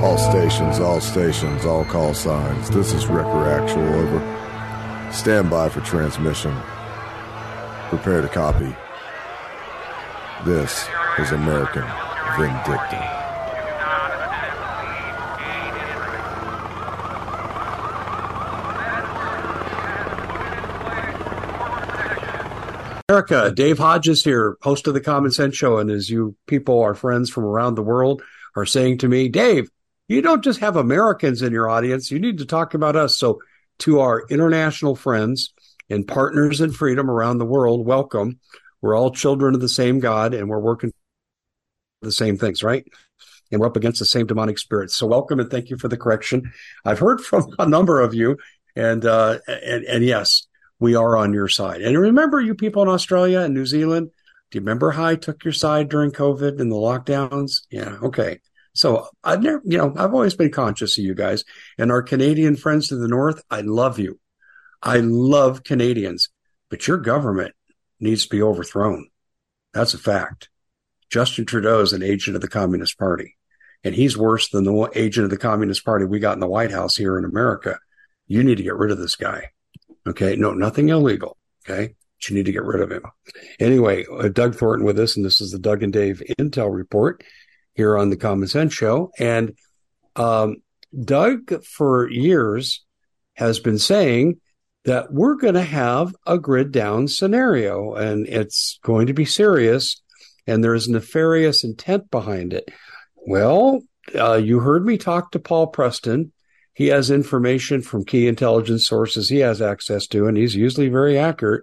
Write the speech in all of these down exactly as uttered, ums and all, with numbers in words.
All stations, all stations, all call signs. This is Wrecker Actual, over. Stand by for transmission. Prepare to copy. This is American Vindicta. America, Dave Hodges here, host of the Common Sense Show. And as you people, our friends from around the world, are saying to me, Dave, you don't just have Americans in your audience. You need to talk about us. So to our international friends and partners in freedom around the world, welcome. We're all children of the same God, and we're working for the same things, right? And we're up against the same demonic spirits. So welcome, and thank you for the correction. I've heard from a number of you, and uh, and, and yes, we are on your side. And remember, you people in Australia and New Zealand, do you remember how I took your side during COVID and the lockdowns? Yeah, okay. So I've never, you know, I've always been conscious of you guys. And our Canadian friends to the north, I love you. I love Canadians, but your government needs to be overthrown. That's a fact. Justin Trudeau is an agent of the Communist Party, and he's worse than the agent of the Communist Party we got in the White House here in America. You need to get rid of this guy. Okay. No, nothing illegal. Okay. But you need to get rid of him. Anyway, uh, Doug Thornton with us, and this is the Doug and Dave Intel Report here on the Common Sense Show. And um, Doug, for years, has been saying that we're going to have a grid down scenario, and it's going to be serious, and there's nefarious intent behind it. Well, uh, you heard me talk to Paul Preston. He has information from key intelligence sources he has access to, and he's usually very accurate,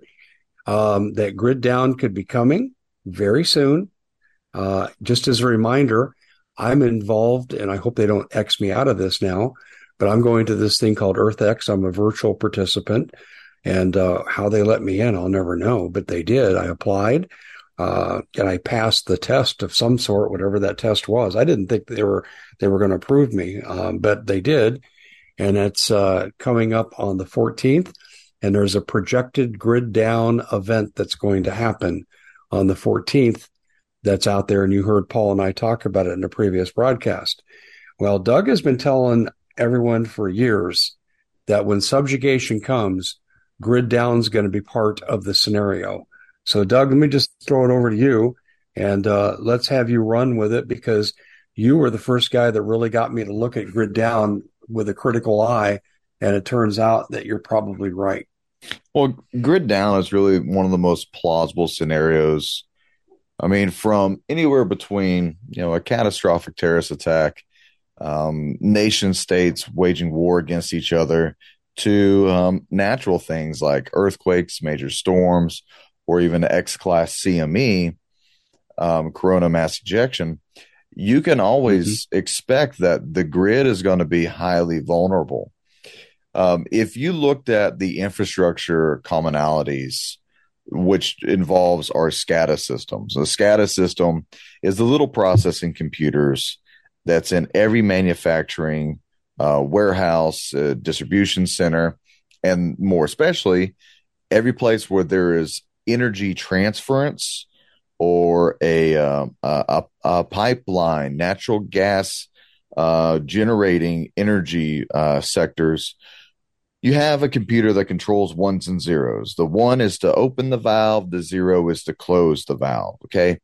um, that grid down could be coming very soon. Uh, just as a reminder, I'm involved, and I hope they don't X me out of this now, but I'm going to this thing called EarthX. I'm a virtual participant, and uh, how they let me in, I'll never know, but they did. I applied, uh, and I passed the test of some sort, whatever that test was. I didn't think they were they were going to approve me, um, but they did. And it's uh, coming up on the fourteenth, and there's a projected grid down event that's going to happen on the fourteenth that's out there, and you heard Paul and I talk about it in a previous broadcast. Well, Doug has been telling everyone for years that when subjugation comes, grid down is going to be part of the scenario. So, Doug, let me just throw it over to you, and uh, let's have you run with it, because you were the first guy that really got me to look at grid down with a critical eye, and it turns out that you're probably right. Well, grid down is really one of the most plausible scenarios. I mean, from anywhere between, you know, a catastrophic terrorist attack, um, nation states waging war against each other, to um, natural things like earthquakes, major storms, or even X-class C M E, um, corona mass ejection. You can always mm-hmm. expect that the grid is going to be highly vulnerable. Um, if you looked at the infrastructure commonalities, which involves our SCADA systems, the SCADA system is the little processing computers that's in every manufacturing uh, warehouse, uh, distribution center, and more especially every place where there is energy transference, or a, uh, a a pipeline, natural gas uh, generating energy uh, sectors. You have a computer that controls ones and zeros. The one is to open the valve. The zero is to close the valve. Okay.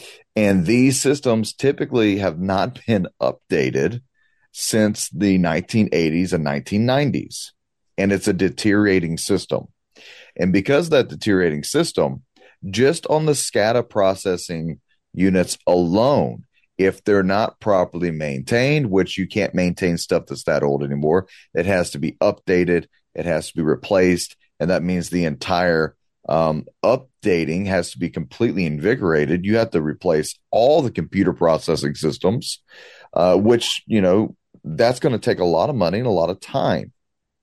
And these systems typically have not been updated since the nineteen eighties and nineteen nineties. And it's a deteriorating system. And because of that deteriorating system, just on the SCADA processing units alone, if they're not properly maintained, which you can't maintain stuff that's that old anymore, it has to be updated, it has to be replaced, and that means the entire um, updating has to be completely invigorated. You have to replace all the computer processing systems, uh, which, you know, that's going to take a lot of money and a lot of time.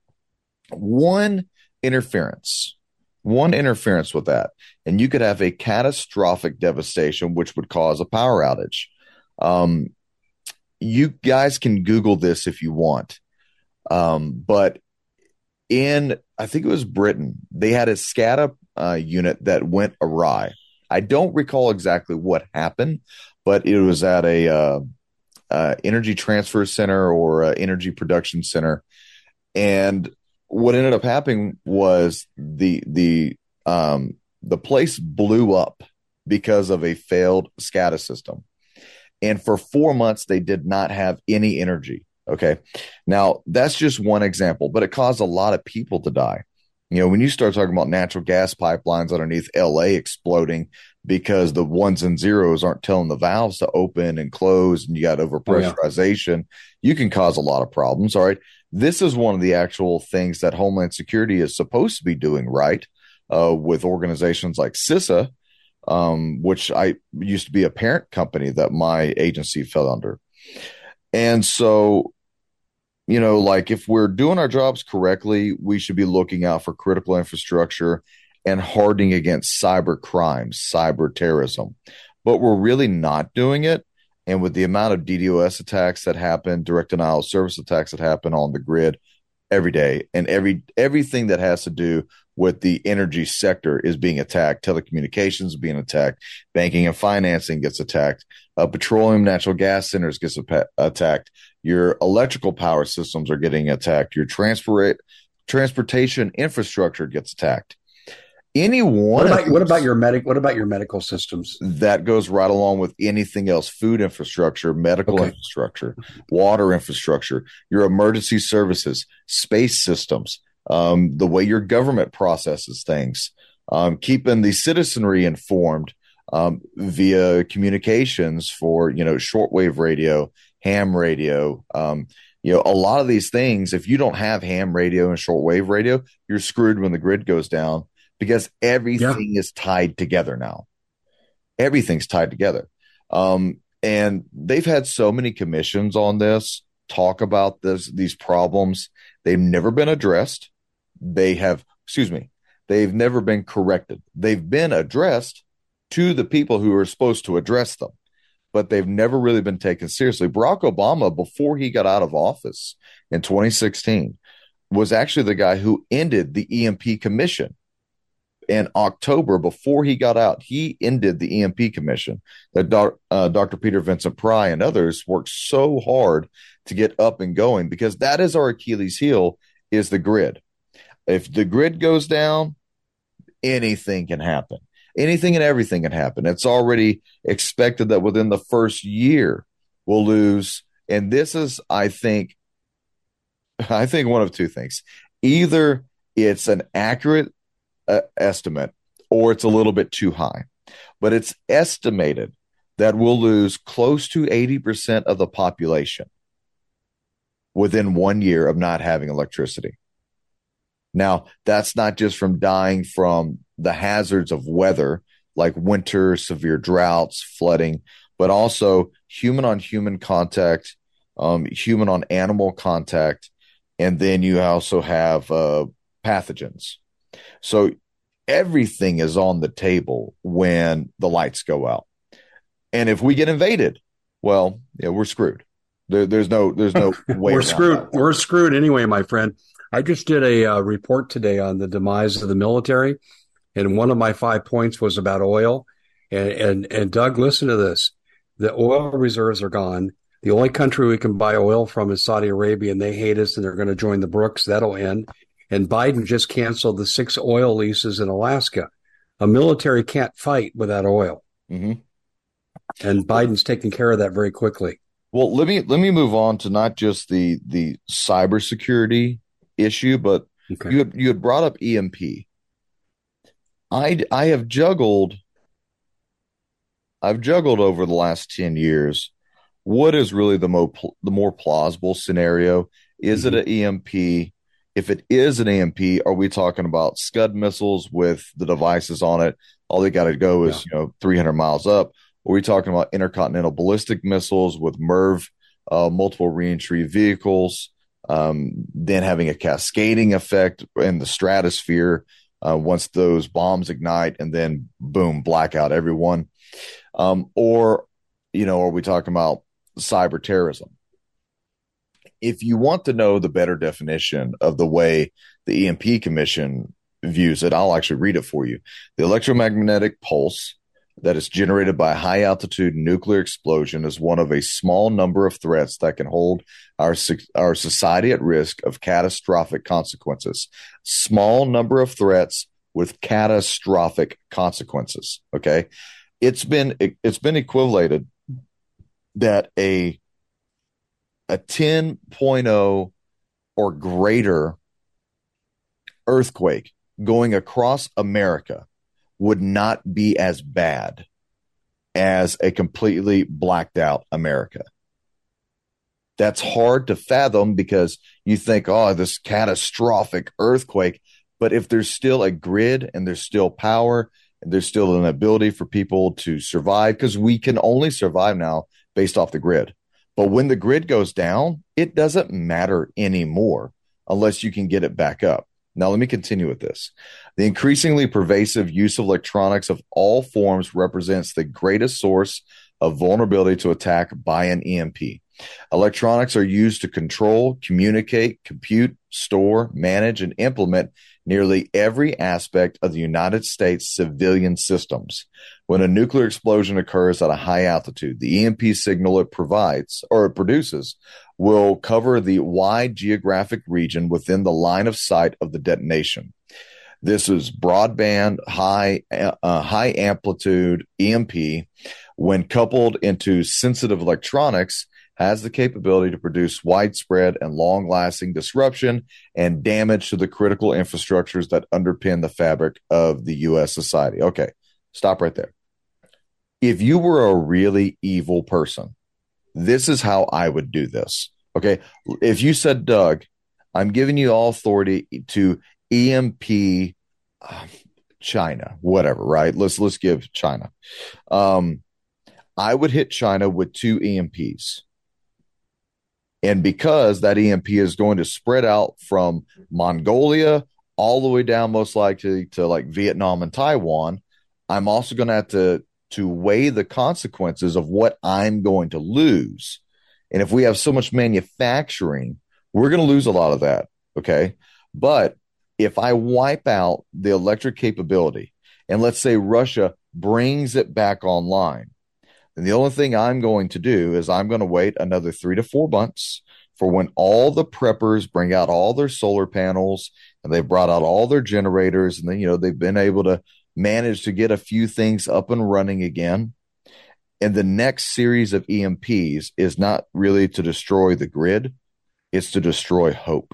One interference One interference with that, and you could have a catastrophic devastation, which would cause a power outage. Um, you guys can Google this if you want. Um, but in, I think it was Britain, they had a SCADA uh, unit that went awry. I don't recall exactly what happened, but it was at a uh, uh, energy transfer center or uh, energy production center. And what ended up happening was the the um, the place blew up because of a failed SCADA system. And for four months, they did not have any energy. Okay. Now, that's just one example, but it caused a lot of people to die. You know, when you start talking about natural gas pipelines underneath L A exploding because the ones and zeros aren't telling the valves to open and close and you got overpressurization, oh, yeah. you can cause a lot of problems. All right. This is one of the actual things that Homeland Security is supposed to be doing right uh, with organizations like CISA, um, which I used to be a parent company that my agency fell under. And so, you know, like if we're doing our jobs correctly, we should be looking out for critical infrastructure and hardening against cyber crimes, cyber terrorism. But we're really not doing it. And with the amount of DDoS attacks that happen, direct denial of service attacks that happen on the grid every day, and every everything that has to do with the energy sector is being attacked. Telecommunications is being attacked. Banking and financing gets attacked. Uh, petroleum, natural gas centers gets ap- attacked. Your electrical power systems are getting attacked. Your transport transportation infrastructure gets attacked. Any one what about, what about your medic? What about your medical systems? That goes right along with anything else: food infrastructure, medical okay. infrastructure, water infrastructure, your emergency services, space systems, um, the way your government processes things, um, keeping the citizenry informed um, via communications for you know shortwave radio, ham radio. Um, you know, a lot of these things. If you don't have ham radio and shortwave radio, you're screwed when the grid goes down. Because everything yeah. is tied together now. Everything's tied together. Um, and they've had so many commissions on this, talk about this, these problems. They've never been addressed. They have, excuse me, they've never been corrected. They've been addressed to the people who are supposed to address them, but they've never really been taken seriously. Barack Obama, before he got out of office in twenty sixteen, was actually the guy who ended the E M P Commission. In October, before he got out, he ended the E M P Commission that doc, uh, Doctor Peter Vincent Pry and others worked so hard to get up and going, because that is our Achilles heel, is the grid. If the grid goes down, anything can happen. Anything and everything can happen. It's already expected that within the first year we'll lose. And this is, I think, I think one of two things. Either it's an accurate Uh, estimate, or it's a little bit too high, but it's estimated that we'll lose close to eighty percent of the population within one year of not having electricity. Now, that's not just from dying from the hazards of weather, like winter, severe droughts, flooding, but also human on human contact, um, human on animal contact, and then you also have uh, pathogens. So everything is on the table when the lights go out. And if we get invaded, well, yeah, we're screwed. There, there's no, there's no way. We're screwed. That. We're screwed anyway, my friend. I just did a uh, report today on the demise of the military, and one of my five points was about oil. And and and Doug, listen to this: the oil reserves are gone. The only country we can buy oil from is Saudi Arabia, and they hate us, and they're going to join the Brooks. That'll end. And Biden just canceled the six oil leases in Alaska. A military can't fight without oil. Mm-hmm. And Biden's taking care of that very quickly. Well, let me let me move on to not just the the cybersecurity issue, but okay. you had, you had brought up E M P. I I have juggled. I've juggled over the last ten years. What is really the more the more plausible scenario? Is mm-hmm. it an E M P? If it is an E M P, are we talking about Scud missiles with the devices on it? All they got to go is, yeah. you know, three hundred miles up. Are we talking about intercontinental ballistic missiles with MERV, uh, multiple reentry vehicles, um, then having a cascading effect in the stratosphere uh, once those bombs ignite, and then boom, blackout everyone? Um, or, you know, are we talking about cyber terrorism? If you want to know the better definition of the way the E M P Commission views it, I'll actually read it for you. The electromagnetic pulse that is generated by a high altitude nuclear explosion is one of a small number of threats that can hold our, our society at risk of catastrophic consequences. Small number of threats with catastrophic consequences. Okay. It's been, it, it's been equated that a, a ten point oh or greater earthquake going across America would not be as bad as a completely blacked out America. That's hard to fathom because you think, oh, this catastrophic earthquake. But if there's still a grid and there's still power and there's still an ability for people to survive, because we can only survive now based off the grid. But when the grid goes down, it doesn't matter anymore unless you can get it back up. Now, let me continue with this. The increasingly pervasive use of electronics of all forms represents the greatest source of vulnerability to attack by an E M P. Electronics are used to control, communicate, compute, store, manage, and implement nearly every aspect of the United States civilian systems. When a nuclear explosion occurs at a high altitude, the E M P signal it provides or it produces will cover the wide geographic region within the line of sight of the detonation. This is broadband, high, uh, high amplitude E M P, when coupled into sensitive electronics, has the capability to produce widespread and long-lasting disruption and damage to the critical infrastructures that underpin the fabric of the U S society. Okay, stop right there. If you were a really evil person, this is how I would do this. Okay, if you said, Doug, I'm giving you all authority to E M P uh, China, whatever, right? Let's let's give China. Um, I would hit China with two E M Ps. And because that E M P is going to spread out from Mongolia all the way down, most likely to like Vietnam and Taiwan, I'm also going to have to, to weigh the consequences of what I'm going to lose. And if we have so much manufacturing, we're going to lose a lot of that. Okay. But if I wipe out the electric capability and let's say Russia brings it back online, and the only thing I'm going to do is I'm going to wait another three to four months for when all the preppers bring out all their solar panels and they've brought out all their generators and then, you know, they've been able to manage to get a few things up and running again. And the next series of E M Ps is not really to destroy the grid. It's to destroy hope.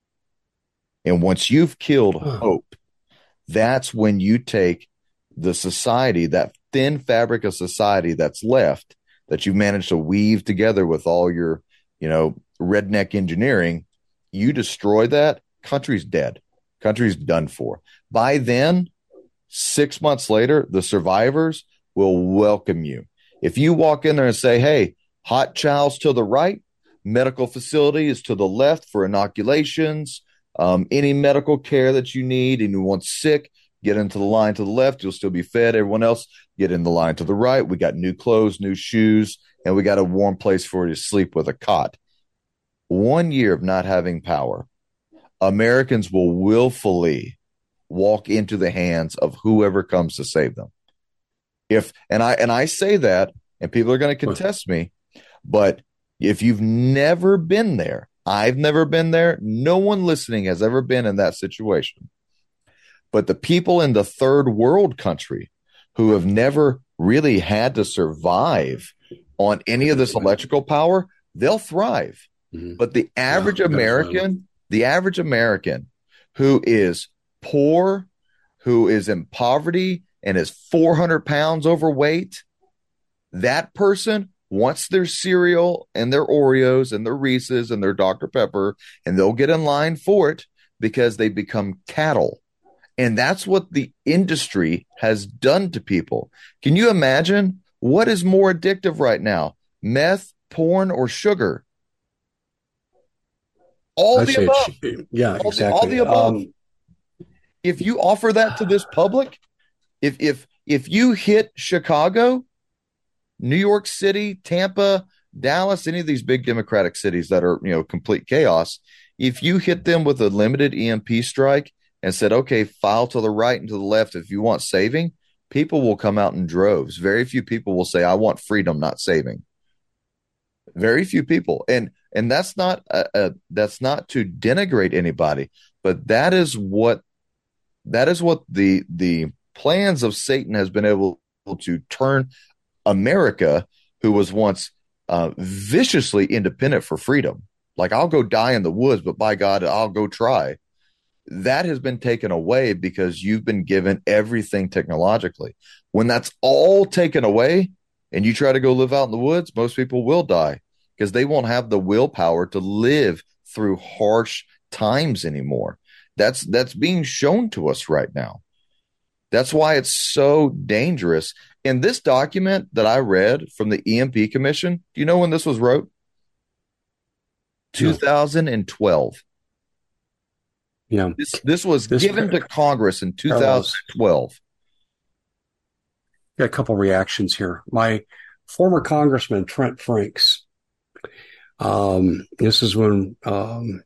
And once you've killed hope, that's when you take the society, that thin fabric of society that's left, that you've managed to weave together with all your, you know, redneck engineering, you destroy that, country's dead. Country's done for. By then, six months later, the survivors will welcome you. If you walk in there and say, hey, hot chow's to the right, medical facility is to the left for inoculations, um, any medical care that you need, anyone's sick, get into the line to the left, you'll still be fed. Everyone else, get in the line to the right. We got new clothes, new shoes, and we got a warm place for you to sleep with a cot. One year of not having power, Americans will willfully walk into the hands of whoever comes to save them. If and I and I say that, and people are going to contest me, but if you've never been there, I've never been there, no one listening has ever been in that situation. But the people in the third world country who have never really had to survive on any of this electrical power, they'll thrive. Mm-hmm. But the average yeah, American, the average American who is poor, who is in poverty and is four hundred pounds overweight, that person wants their cereal and their Oreos and their Reese's and their Doctor Pepper, and they'll get in line for it because they become cattle. And that's what the industry has done to people. Can you imagine what is more addictive right now? Meth, porn, or sugar? All I'd the above. Yeah, all exactly. The, all the above. Um, if you offer that to this public, if if if you hit Chicago, New York City, Tampa, Dallas, any of these big Democratic cities that are, you know, complete chaos, if you hit them with a limited E M P strike and said, okay, file to the right and to the left if you want saving, people will come out in droves. Very few people will say, I want freedom, not saving. Very few people. And and that's not a, a, that's not to denigrate anybody, but that is what that is what the the plans of Satan has been able to turn America, who was once uh, viciously independent for freedom. Like, I'll go die in the woods, but by God, I'll go try. That has been taken away because you've been given everything technologically. When that's all taken away and you try to go live out in the woods, most people will die because they won't have the willpower to live through harsh times anymore. That's that's being shown to us right now. That's why it's so dangerous. In this document that I read from the E M P Commission, do you know when this was wrote? two thousand twelve. Yeah. This, this was this given to Congress in two thousand twelve. Got a couple reactions here. My former Congressman, Trent Franks, um, this is when um,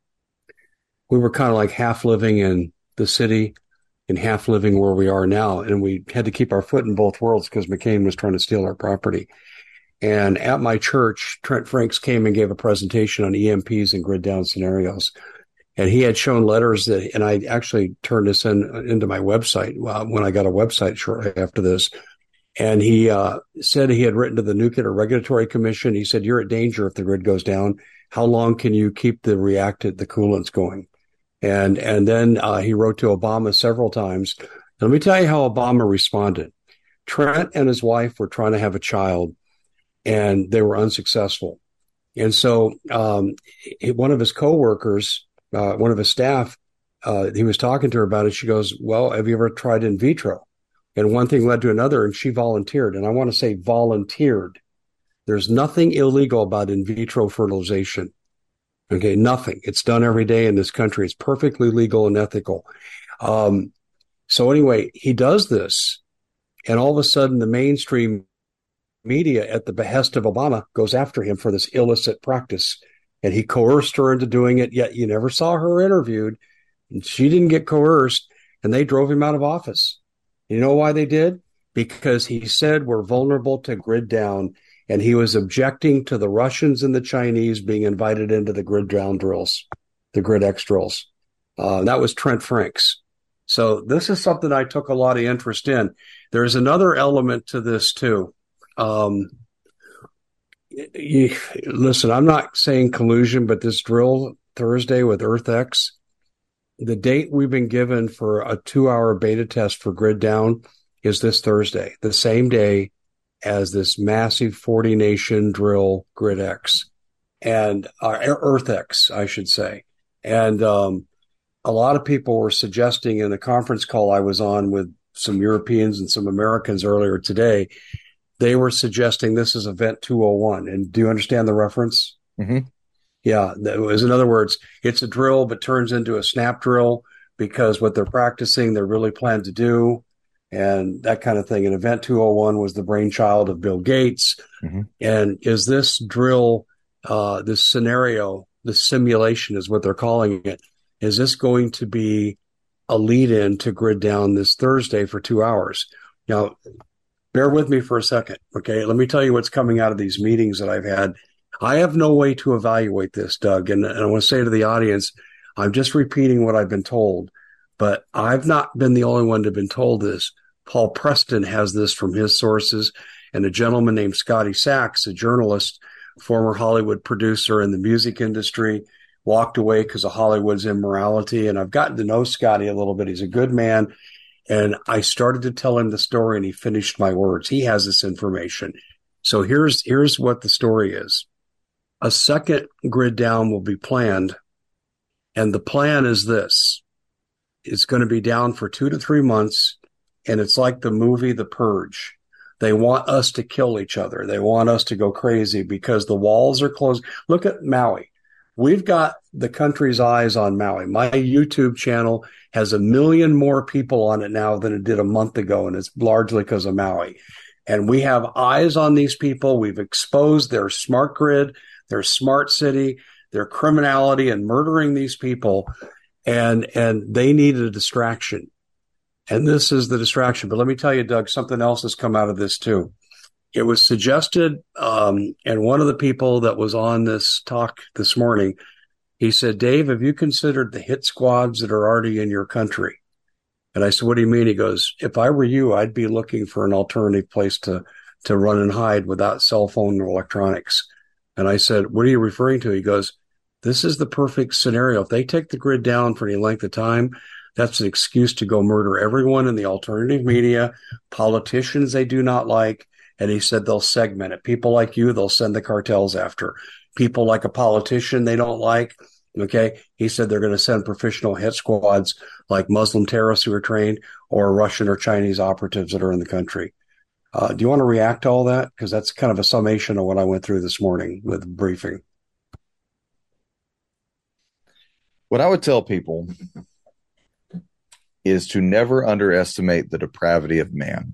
we were kind of like half living in the city and half living where we are now. And we had to keep our foot in both worlds because McCain was trying to steal our property. And at my church, Trent Franks came and gave a presentation on E M Ps and grid down scenarios. And he had shown letters that, and I actually turned this in, into my website uh, when I got a website shortly after this. And he uh, said he had written to the Nuclear Regulatory Commission. He said, you're at danger if the grid goes down. How long can you keep the reactant, the coolants going? And and then uh, he wrote to Obama several times. And let me tell you how Obama responded. Trent and his wife were trying to have a child, and they were unsuccessful. And so um, one of his coworkers, uh, one of his staff, uh, he was talking to her about it. She goes, well, have you ever tried in vitro? And one thing led to another, and she volunteered. And I want to say volunteered. There's nothing illegal about in vitro fertilization. Okay, nothing. It's done every day in this country. It's perfectly legal and ethical. Um, so anyway, he does this, and all of a sudden the mainstream media, at the behest of Obama, goes after him for this illicit practice. And he coerced her into doing it, yet you never saw her interviewed. And she didn't get coerced, and they drove him out of office. You know why they did? Because he said we're vulnerable to grid down, and he was objecting to the Russians and the Chinese being invited into the grid down drills, the grid X drills. Uh, that was Trent Franks. So this is something I took a lot of interest in. There's another element to this too. Um, you, listen, I'm not saying collusion, but this drill Thursday with EarthX, the date we've been given for a two-hour beta test for grid down is this Thursday, the same day as this massive forty nation drill GridX and uh, EarthX, I should say. And um, a lot of people were suggesting in a conference call I was on with some Europeans and some Americans earlier today, they were suggesting this is Event two oh one. And do you understand the reference? Mm-hmm. Yeah. That was, in other words, it's a drill, but turns into a snap drill because what they're practicing, they're really planned to do. And that kind of thing. And Event two oh one was the brainchild of Bill Gates. Mm-hmm. And is this drill, uh, this scenario, this simulation is what they're calling it, is this going to be a lead-in to grid down this Thursday for two hours? Now, bear with me for a second, okay? Let me tell you what's coming out of these meetings that I've had. I have no way to evaluate this, Doug. And, and I want to say to the audience, I'm just repeating what I've been told. But I've not been the only one to have been told this. Paul Preston has this from his sources, and a gentleman named Scotty Sachs, a journalist, former Hollywood producer in the music industry, walked away because of Hollywood's immorality. And I've gotten to know Scotty a little bit. He's a good man. And I started to tell him the story, and he finished my words. He has this information. So here's here's what the story is. A second grid down will be planned, and the plan is this. It's going to be down for two to three months, and it's like the movie The Purge. They want us to kill each other. They want us to go crazy because the walls are closed. Look at Maui. We've got the country's eyes on Maui. My YouTube channel has a million more people on it now than it did a month ago, and it's largely because of Maui. And we have eyes on these people. We've exposed their smart grid, their smart city, their criminality, and murdering these people. And and they needed a distraction. And this is the distraction. But let me tell you, Doug, something else has come out of this too. It was suggested, um, and one of the people that was on this talk this morning, he said, Dave, have you considered the hit squads that are already in your country? And I said, what do you mean? He goes, if I were you, I'd be looking for an alternative place to, to run and hide without cell phone or electronics. And I said, what are you referring to? He goes, this is the perfect scenario. If they take the grid down for any length of time, that's an excuse to go murder everyone in the alternative media, politicians they do not like. And he said they'll segment it. People like you, they'll send the cartels after. People like a politician they don't like, okay? He said they're going to send professional hit squads like Muslim terrorists who are trained or Russian or Chinese operatives that are in the country. Uh, do you want to react to all that? Because that's kind of a summation of what I went through this morning with the briefing. What I would tell people is to never underestimate the depravity of man.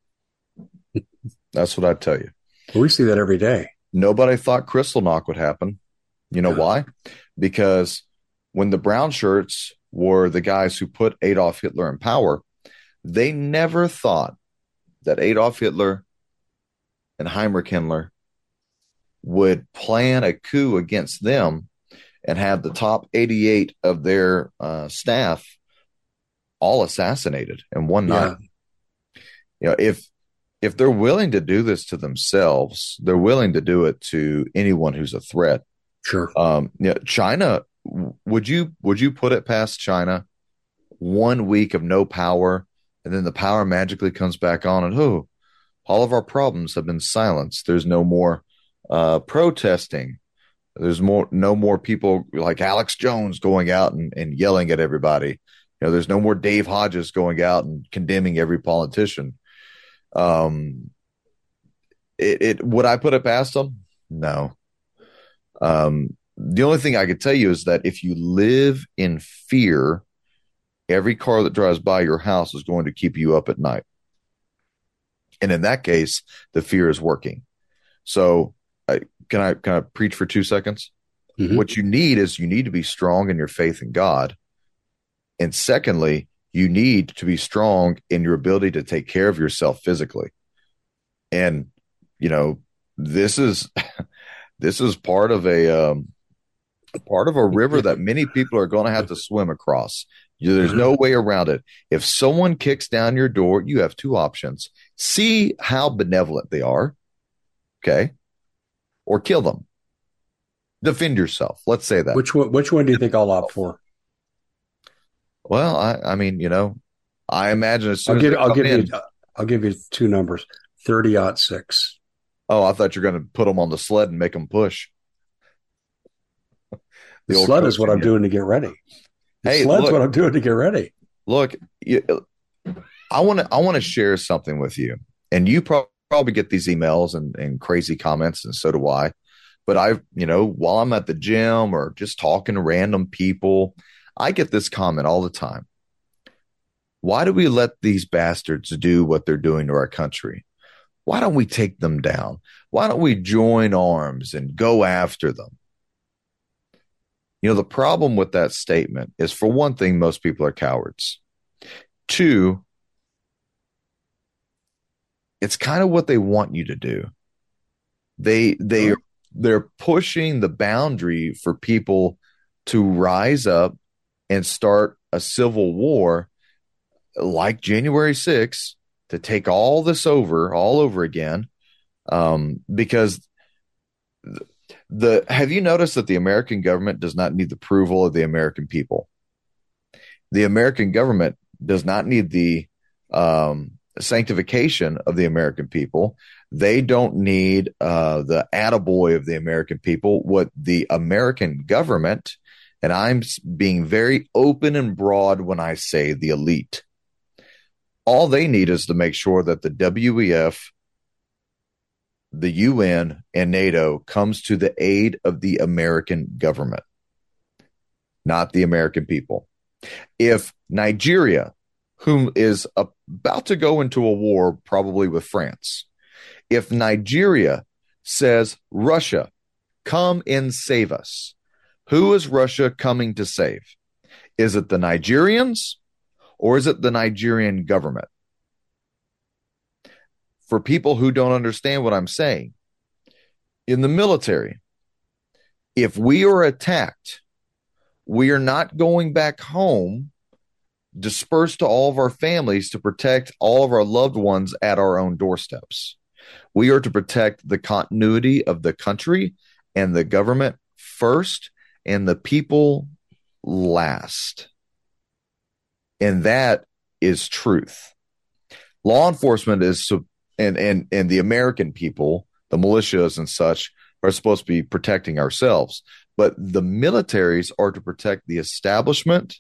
That's what I'd tell you. We see that every day. Nobody thought Kristallnacht would happen. You know yeah. why? Because when the brown shirts were the guys who put Adolf Hitler in power, they never thought that Adolf Hitler and Heinrich Himmler would plan a coup against them and have the top eighty-eight of their uh, staff all assassinated in one yeah. night. You know, if if they're willing to do this to themselves, they're willing to do it to anyone who's a threat. Sure. Um, you know, China, would you would you put it past China one week of no power, and then the power magically comes back on, and oh, all of our problems have been silenced. There's no more uh, protesting. There's more no more people like Alex Jones going out and, and yelling at everybody. You know, there's no more Dave Hodges going out and condemning every politician. Um, it, it would I put it past them? No. Um, the only thing I could tell you is that if you live in fear, every car that drives by your house is going to keep you up at night. And in that case, the fear is working. So I, can I can I preach for two seconds? Mm-hmm. What you need is you need to be strong in your faith in God. And secondly, you need to be strong in your ability to take care of yourself physically. And, you know, this is this is part of a um, part of a river that many people are going to have to swim across. There's no way around it. If someone kicks down your door, you have two options. See how benevolent they are, okay, or kill them. Defend yourself. Let's say that. Which one, which one do you think I'll opt for? Well, I, I mean, you know, I imagine as soon I'll give, as I'll give in, you, I'll give you two numbers, thirty ought six. Oh, I thought you were going to put them on the sled and make them push. The, the sled is what I'm doing to get ready. The hey, sled's look, what I'm doing to get ready. Look, you, I want to, I want to share something with you, and you pro- probably get these emails and, and crazy comments, and so do I. But I, you know, while I'm at the gym or just talking to random people, I get this comment all the time. Why do we let these bastards do what they're doing to our country? Why don't we take them down? Why don't we join arms and go after them? You know, the problem with that statement is, for one thing, most people are cowards. Two, it's kind of what they want you to do. They, they, they're pushing the boundary for people to rise up and start a civil war like January sixth to take all this over, all over again. Um, because the, the, have you noticed that the American government does not need the approval of the American people? The American government does not need the um, sanctification of the American people. They don't need uh, the attaboy of the American people. What the American government, and I'm being very open and broad when I say the elite, all they need is to make sure that the W E F, the U N, and NATO comes to the aid of the American government, not the American people. If Nigeria, whom is about to go into a war probably with France, if Nigeria says, Russia, come and save us, who is Russia coming to save? Is it the Nigerians, or is it the Nigerian government? For people who don't understand what I'm saying, in the military, if we are attacked, we are not going back home dispersed to all of our families to protect all of our loved ones at our own doorsteps. We are to protect the continuity of the country and the government first and the people last. And that is truth. Law enforcement is, and, and, and the American people, the militias and such, are supposed to be protecting ourselves. But the militaries are to protect the establishment.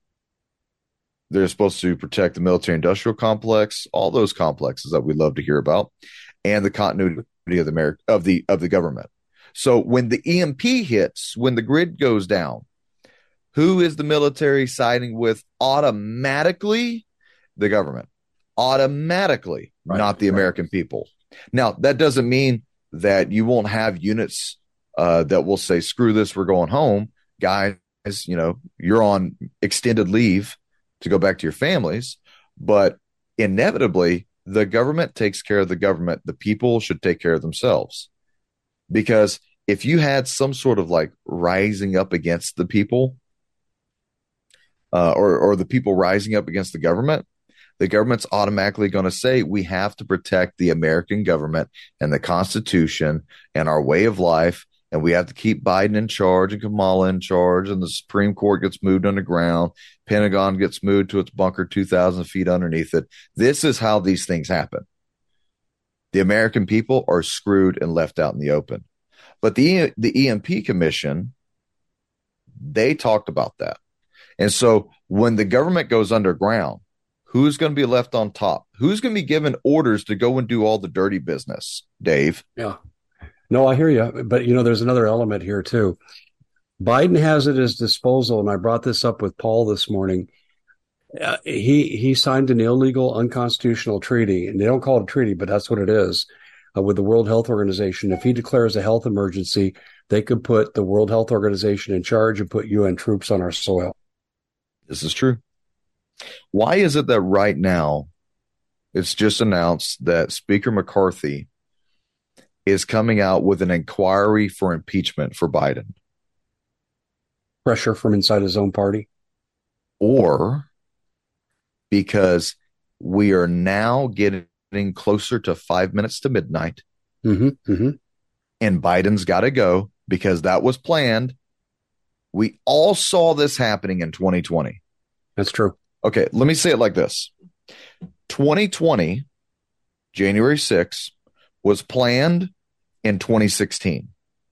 They're supposed to protect the military industrial complex, all those complexes that we love to hear about, and the continuity of the America, of the of the government. So when the E M P hits, when the grid goes down, who is the military siding with? Automatically, the government. Automatically, right, not the right. American people. Now, that doesn't mean that you won't have units uh, that will say, screw this, we're going home. Guys, you know, you're on extended leave to go back to your families, but inevitably the government takes care of the government. The people should take care of themselves, because if you had some sort of like rising up against the people, uh, or, or the people rising up against the government, the government's automatically going to say, we have to protect the American government and the Constitution and our way of life. And we have to keep Biden in charge and Kamala in charge, and the Supreme Court gets moved underground. Pentagon gets moved to its bunker two thousand feet underneath it. This is how these things happen. The American people are screwed and left out in the open. But the, the E M P Commission, they talked about that. And so when the government goes underground, who's going to be left on top? Who's going to be given orders to go and do all the dirty business, Dave? Yeah. No, I hear you. But, you know, there's another element here, too. Biden has at his disposal, and I brought this up with Paul this morning. Uh, he he signed an illegal, unconstitutional treaty, and they don't call it a treaty, but that's what it is, uh, with the World Health Organization. If he declares a health emergency, they could put the World Health Organization in charge and put U N troops on our soil. This is true. Why is it that right now it's just announced that Speaker McCarthy is coming out with an inquiry for impeachment for Biden? Pressure from inside his own party? Or because we are now getting closer to five minutes to midnight, mm-hmm, mm-hmm. and Biden's got to go because that was planned. We all saw this happening in twenty twenty. That's true. Okay, let me say it like this. twenty twenty, January sixth, was planned in twenty sixteen.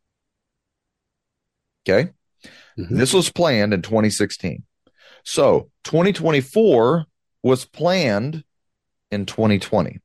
Okay? Mm-hmm. This was planned in twenty sixteen. So twenty twenty-four was planned in twenty twenty.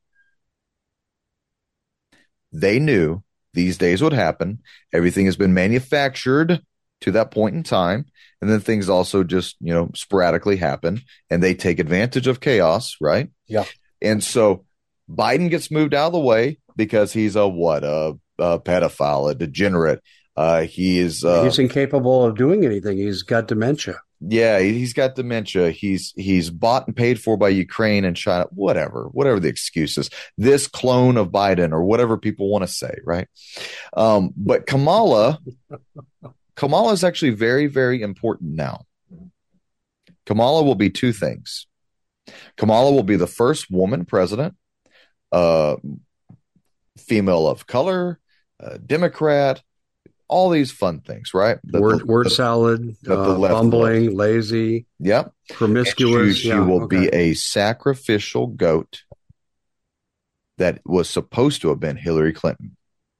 They knew these days would happen. Everything has been manufactured to that point in time. And then things also just, you know, sporadically happen, and they take advantage of chaos, right? Yeah. And so Biden gets moved out of the way because he's a what? A, a pedophile, a degenerate. Uh, he is. Uh, he's incapable of doing anything. He's got dementia. Yeah, he's got dementia. He's he's bought and paid for by Ukraine and China. Whatever, whatever the excuses. This clone of Biden, or whatever people want to say, right? Um, but Kamala. Kamala is actually very, very important now. Kamala will be two things. Kamala will be the first woman president, uh, female of color, uh, Democrat, all these fun things, right? The, word the, word the, salad, the, uh, bumbling, loves. Lazy, yep, promiscuous. She, she yeah, will okay. be a sacrificial goat that was supposed to have been Hillary Clinton.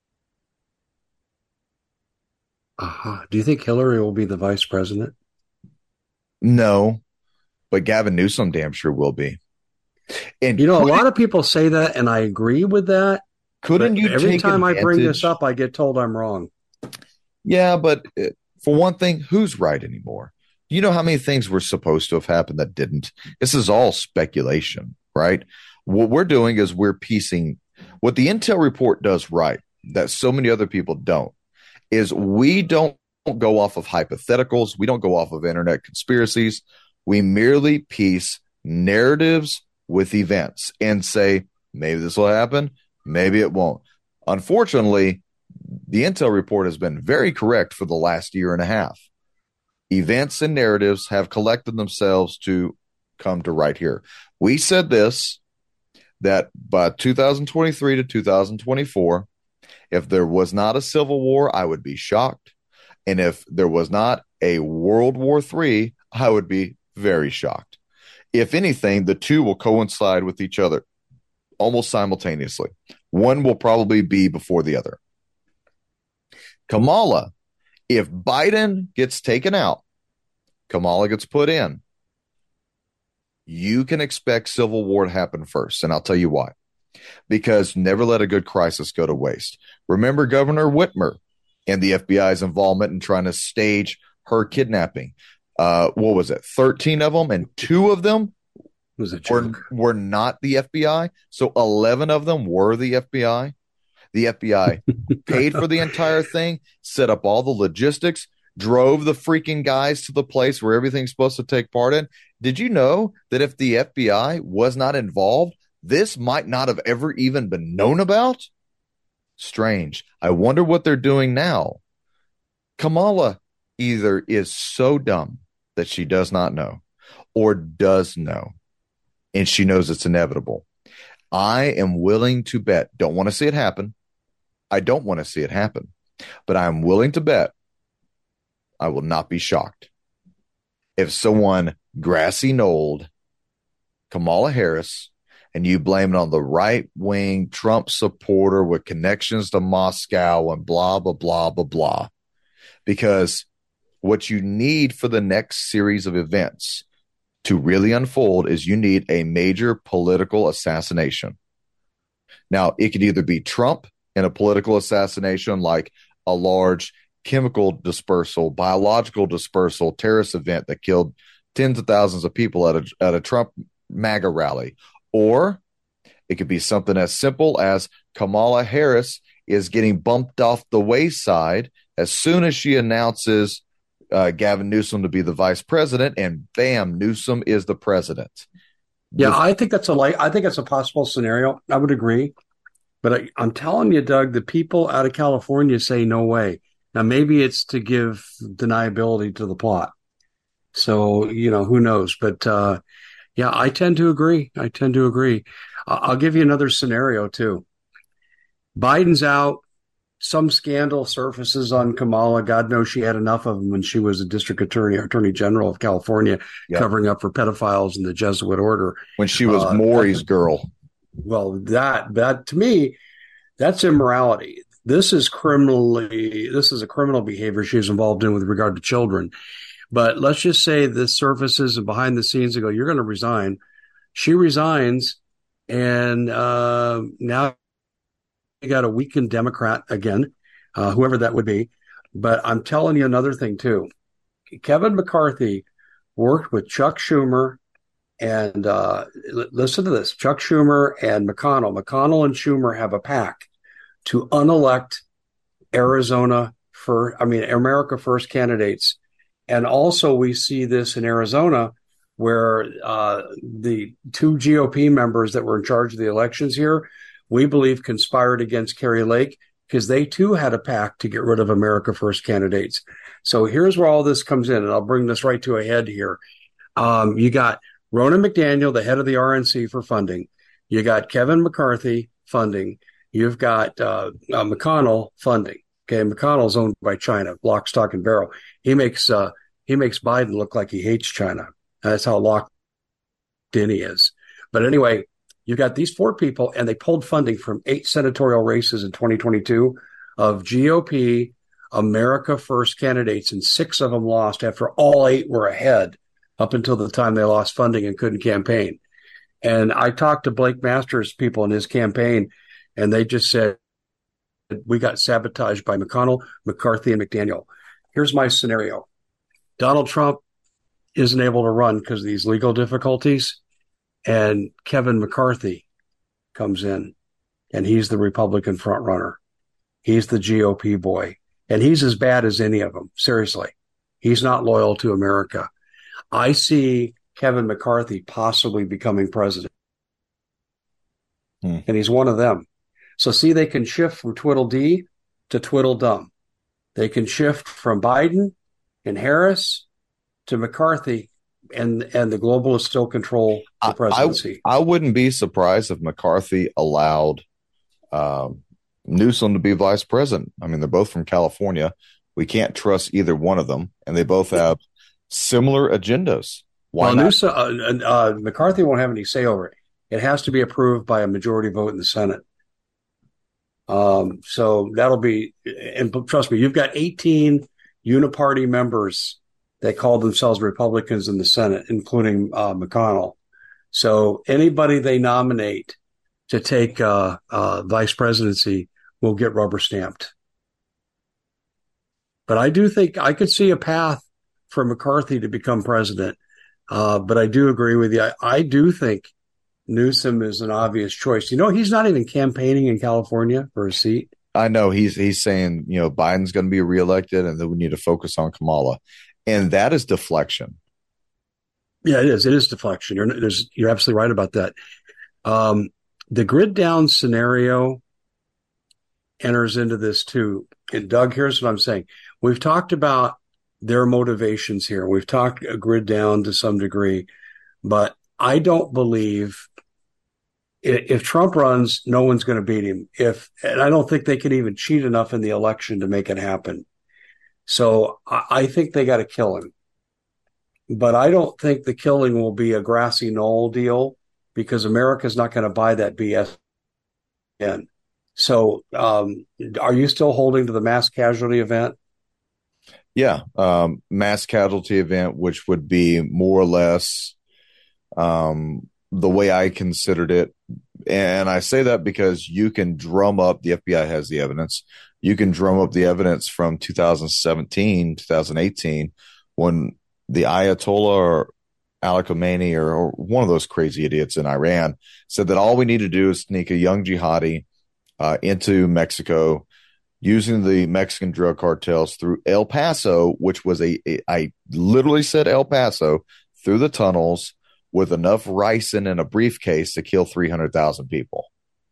Uh-huh. Do you think Hillary will be the vice president? No, but Gavin Newsom damn sure will be. And you know, a lot of people say that, and I agree with that. Couldn't you every take time advantage? I bring this up, I get told I'm wrong. Yeah, but for one thing, who's right anymore? Do you know how many things were supposed to have happened that didn't? This is all speculation, right? What we're doing is we're piecing what the Intel report does right, that so many other people don't, is we don't go off of hypotheticals. We don't go off of internet conspiracies. We merely piece narratives with events and say, maybe this will happen, maybe it won't. Unfortunately, the intel report has been very correct for the last year and a half. Events and narratives have collected themselves to come to right here. We said this, that by two thousand twenty-three to two thousand twenty-four, if there was not a civil war, I would be shocked. And if there was not a World War Three, I would be very shocked. If anything, the two will coincide with each other almost simultaneously. One will probably be before the other. Kamala, if Biden gets taken out, Kamala gets put in, you can expect civil war to happen first. And I'll tell you why. Because never let a good crisis go to waste. Remember Governor Whitmer and the F B I's involvement in trying to stage her kidnapping. Uh, what was it? thirteen of them, and two of them was a were, were not the F B I. So eleven of them were the F B I. The F B I paid for the entire thing, set up all the logistics, drove the freaking guys to the place where everything's supposed to take part in. Did you know that if the F B I was not involved, this might not have ever even been known about? Strange. I wonder what they're doing now. Kamala either is so dumb that she does not know or does know, and she knows it's inevitable. I am willing to bet, don't want to see it happen. I don't want to see it happen, but I'm willing to bet I will not be shocked if someone grassy knolled Kamala Harris and you blame it on the right-wing Trump supporter with connections to Moscow and blah, blah, blah, blah, blah. Because what you need for the next series of events to really unfold is you need a major political assassination. Now, it could either be Trump in a political assassination, like a large chemical dispersal, biological dispersal, terrorist event that killed tens of thousands of people at a, at a Trump MAGA rally. Or it could be something as simple as Kamala Harris is getting bumped off the wayside as soon as she announces uh, Gavin Newsom to be the vice president, and bam, Newsom is the president. Yeah, the- I think that's a like. I think it's a possible scenario. I would agree, but I, I'm telling you, Doug, the people out of California say no way. Now, maybe it's to give deniability to the plot. So, you know, who knows? But uh, yeah, I tend to agree. I tend to agree. I'll give you another scenario, too. Biden's out. Some scandal surfaces on Kamala. God knows she had enough of them when she was a district attorney, attorney general of California, yep. covering up for pedophiles in the Jesuit order. When she was uh, Maury's girl. Well, that, that to me, that's immorality. This is criminally, this is a criminal behavior she was involved in with regard to children. But let's just say this surfaces and behind the scenes and go, you're going to resign. She resigns, and uh, now you got a weakened Democrat again, uh, whoever that would be. But I'm telling you another thing, too. Kevin McCarthy worked with Chuck Schumer and uh, l- listen to this, Chuck Schumer and McConnell. McConnell and Schumer have a pact to unelect Arizona for, I mean, America First candidates. And also we see this in Arizona where uh, the two G O P members that were in charge of the elections here, we believe conspired against Kari Lake because they too had a pact to get rid of America First candidates. So here's where all this comes in, and I'll bring this right to a head here. Um, you got Ronna McDaniel, the head of the R N C for funding. You got Kevin McCarthy funding. You've got uh, uh, McConnell funding. Okay, McConnell's owned by China, lock, stock, and barrel. He makes uh, he makes Biden look like he hates China. That's how locked in he is. But anyway, you've got these four people, and they pulled funding from eight senatorial races in twenty twenty-two of G O P America First candidates, and six of them lost after all eight were ahead up until the time they lost funding and couldn't campaign. And I talked to Blake Masters people in his campaign, and they just said, we got sabotaged by McConnell, McCarthy, and McDaniel. Here's my scenario. Donald Trump isn't able to run because of these legal difficulties, and Kevin McCarthy comes in, and he's the Republican frontrunner. He's the G O P boy, and he's as bad as any of them. Seriously. He's not loyal to America. I see Kevin McCarthy possibly becoming president. Hmm. And he's one of them. So see, they can shift from Twiddledee to Twiddledum. They can shift from Biden and Harris to McCarthy, and, and the globalists still control the presidency. I, I, I wouldn't be surprised if McCarthy allowed um, Newsom to be vice president. I mean, they're both from California. We can't trust either one of them, and they both have similar agendas. Why well, not? Newsom, uh, uh, McCarthy won't have any say over it. It has to be approved by a majority vote in the Senate. Um, so that'll be, and trust me, you've got eighteen uniparty members that call themselves Republicans in the Senate, including uh, McConnell. So anybody they nominate to take uh, uh, vice presidency will get rubber stamped. But I do think I could see a path for McCarthy to become president. Uh, but I do agree with you. I, I do think Newsom is an obvious choice. You know, he's not even campaigning in California for a seat. I know he's he's saying, you know, Biden's going to be reelected and then we need to focus on Kamala. And that is deflection. Yeah, it is. It is deflection. You're, there's, you're absolutely right about that. Um, the grid down scenario enters into this too. And Doug, here's what I'm saying. We've talked about their motivations here. We've talked a grid down to some degree, but I don't believe if Trump runs, no one's going to beat him. If, and I don't think they can even cheat enough in the election to make it happen. So I think they got to kill him. But I don't think the killing will be a grassy knoll deal because America's not going to buy that B S again. So um, are you still holding to the mass casualty event? Yeah. Um, mass casualty event, which would be more or less um, the way I considered it. And I say that because you can drum up, the F B I has the evidence. You can drum up the evidence from two thousand seventeen, two thousand eighteen, when the Ayatollah or Ali Khamenei or, or one of those crazy idiots in Iran said that all we need to do is sneak a young jihadi uh, into Mexico using the Mexican drug cartels through El Paso, which was a, a I literally said El Paso, through the tunnels with enough ricin in a briefcase to kill three hundred thousand people.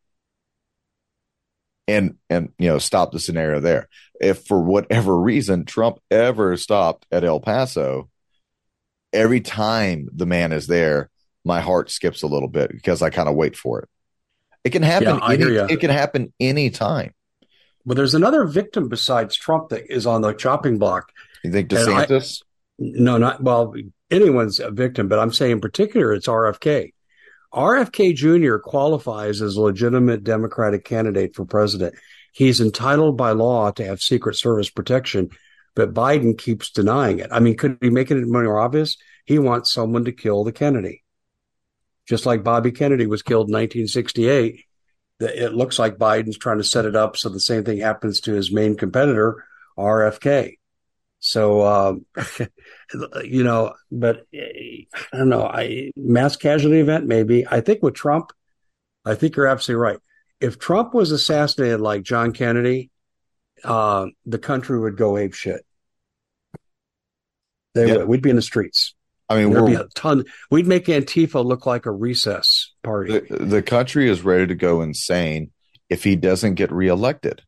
And, and, you know, stop the scenario there. If for whatever reason Trump ever stopped at El Paso, every time the man is there, my heart skips a little bit because I kind of wait for it. It can happen. Yeah, any, it can happen anytime. But there's another victim besides Trump that is on the chopping block. You think DeSantis? I, no, not, well, anyone's a victim, but I'm saying in particular, it's R F K. R F K Junior qualifies as a legitimate Democratic candidate for president. He's entitled by law to have Secret Service protection, but Biden keeps denying it. I mean, could he make it more obvious? He wants someone to kill the Kennedy. Just like Bobby Kennedy was killed in nineteen sixty-eight. It looks like Biden's trying to set it up so the same thing happens to his main competitor, R F K. So, um, you know, but I don't know, I mass casualty event, maybe. I think with Trump, I think you're absolutely right. If Trump was assassinated like John Kennedy, uh, the country would go apeshit. They yeah. would. We'd be in the streets. I mean, There'd we're, be a ton. We'd make Antifa look like a recess party. the, the country is ready to go insane if he doesn't get reelected.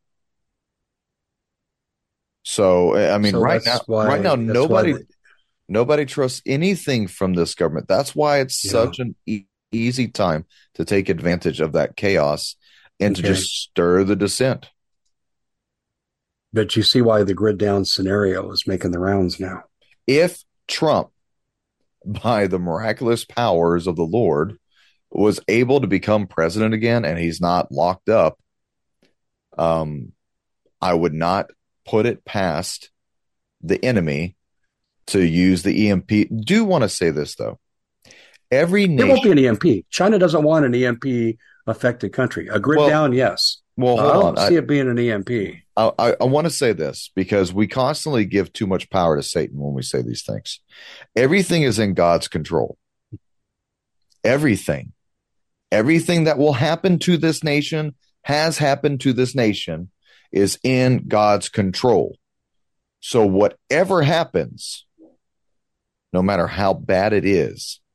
So, I mean, So right now, that's why- right now, that's nobody, why- nobody trusts anything from this government. That's why it's Yeah. such an e- easy time to take advantage of that chaos and to Okay. just stir the dissent. But you see why the grid down scenario is making the rounds now. If Trump, by the miraculous powers of the Lord, was able to become president again and he's not locked up, um, I would not put it past the enemy to use the E M P. Do want to say this, though. Every There nation. won't be an E M P. China doesn't want an E M P affected country. A grid Well- down, yes. Well, But hold I on. don't I- see it being an E M P. I, I, I want to say this because we constantly give too much power to Satan when we say these things. Everything is in God's control. Everything. Everything that will happen to this nation has happened to this nation is in God's control. So whatever happens, no matter how bad it is,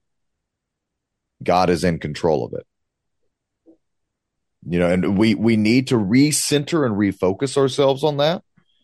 God is in control of it. You know, and we we need to recenter and refocus ourselves on that.